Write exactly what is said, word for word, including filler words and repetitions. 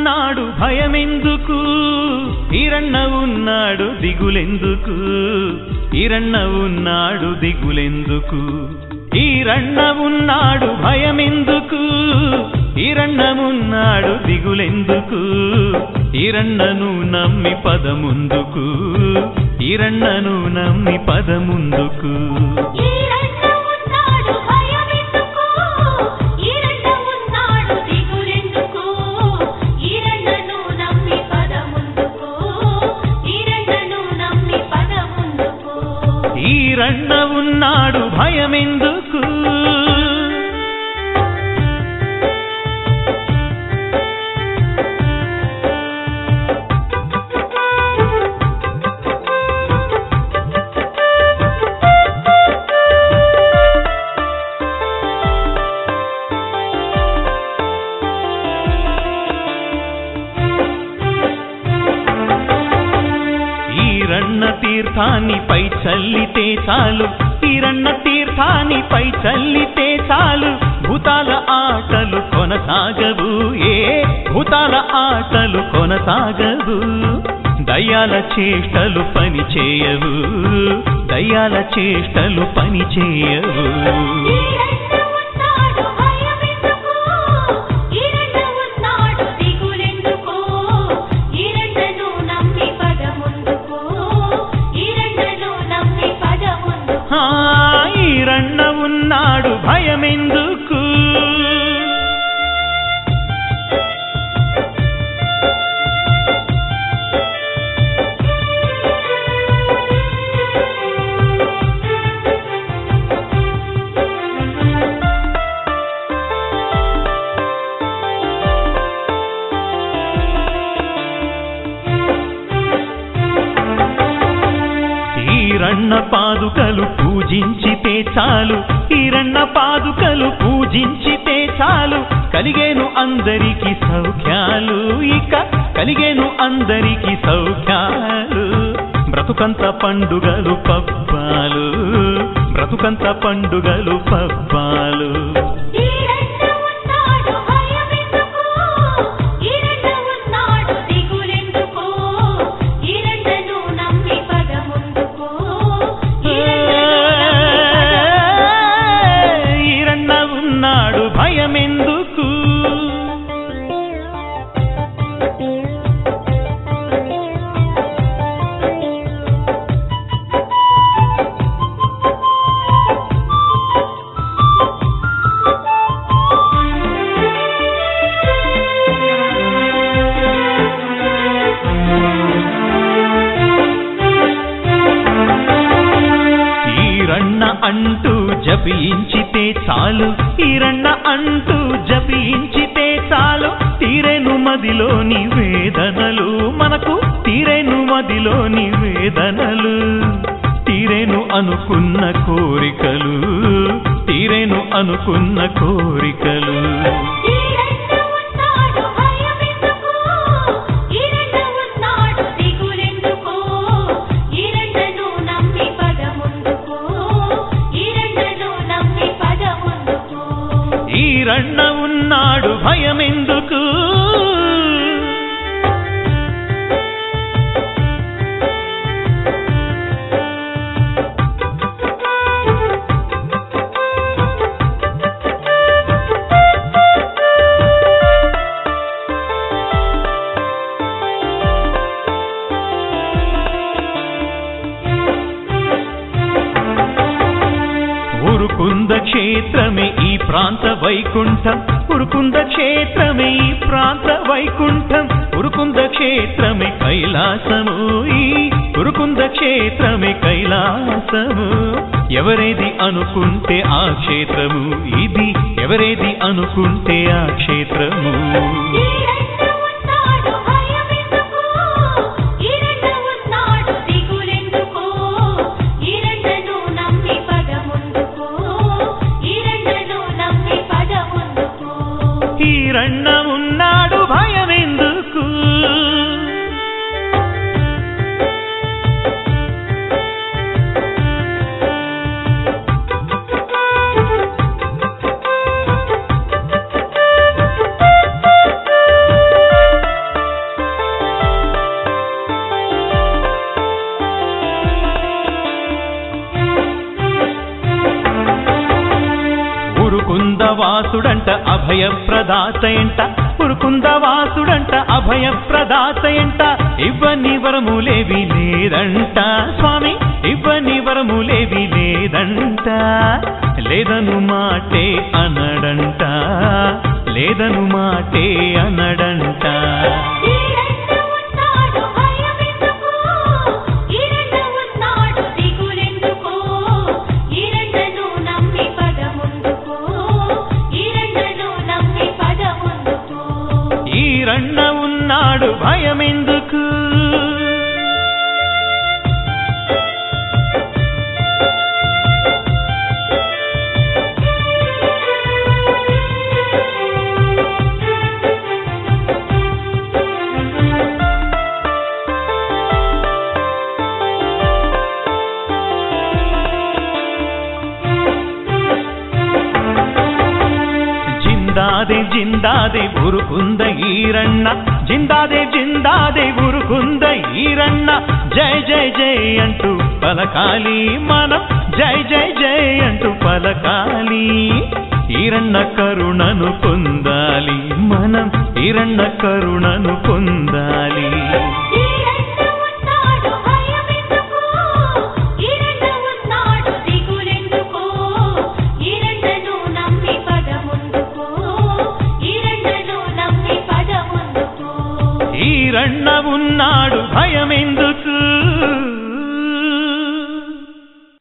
ఉన్నాడు భయమెందుకు, ఈరన్న ఉన్నాడు దిగులెందుకు, ఈరన్న ఉన్నాడు దిగులెందుకు, ఈరన్న ఉన్నాడు భయమెందుకు, ఈరన్న ఉన్నాడు దిగులెందుకు, ఈరన్నను నమ్మి పదముందుకు, ఈరన్నను నమ్మి పదముందుకు. ఈరన్న ఉన్నాడు భయమెందుకు. ఈరన్న తీర్థాన్ని పై చల్లితే చాలు, ఈరన్న తీర్థాన్ని పై చల్లితే చాలు, భూతాల ఆటలు కొనసాగవు, ఏ భూతాల ఆటలు కొనసాగవు, దయ్యాల చేష్టలు పని చేయవు, దయ్యాల చేష్టలు పని చేయవు. ఈరన్న ఉన్నాడు భయమెందుకు. ఈరన్న పాదుకలు పూజించితే చాలు, ఈరన్న పాదుకలు పూజించితే చాలు, కలిగేను అందరికి సౌఖ్యాలు, ఇక కలిగేను అందరికి సౌఖ్యాలు, బ్రతుకంత పండుగలు పబ్బాలు, బ్రతుకంత పండుగలు పబ్బాలు. భయమెందుకు. ఈరన్న అంటూ జపించితే చాలు, ఈరన్న అంటూ జపించితే చాలు, తీరేను మదిలోని వేదనలు, మనకు తీరేను మదిలోని వేదనలు, తీరేను అనుకున్న కోరికలు, తీరేను అనుకున్న కోరికలు. ఈరన్న ఉన్నాడు భయమెందుకు. ఉరుకుంద క్షేత్రమే ఈ ప్రాంత వైకుంఠం, ఉరుకుంద క్షేత్రమే ఈ ప్రాంత వైకుంఠం, ఉరుకుంద క్షేత్రమే కైలాసము, ఈ ఉరుకుంద క్షేత్రమే కైలాసము, ఎవరేది అనుకుంటే ఆ క్షేత్రము, ఇది ఎవరేది అనుకుంటే ఆ క్షేత్రము. ఈరన్న ఉన్నాడు భయమెందుకు. వాసుడంట అభయ ప్రదాత ఎంట ఉరుకుంద వాసుడంట అభయ ప్రదాత ఎంట ఇవ్వని వరములేవి లేదంట స్వామి ఇవ్వని వరములేవి లేదంట లేదను మాటే అనడంట లేదను మాటే అనడంట ఈరన్న ఉన్నాడు భయమెందుకు జిందాదే జిందాదే ఉరుకుంద ఈరన్న జిందాదే జిందాదే ఉరుకుంద ఈరన్న జై జై జై అంటూ పలకాలి మనం జై జై జై అంటూ పలకాలి ఈరన్న కరుణను పొందాలి మనం ఈరన్న కరుణను పొందాలి ఈరన్న ఉన్నాడు భయమే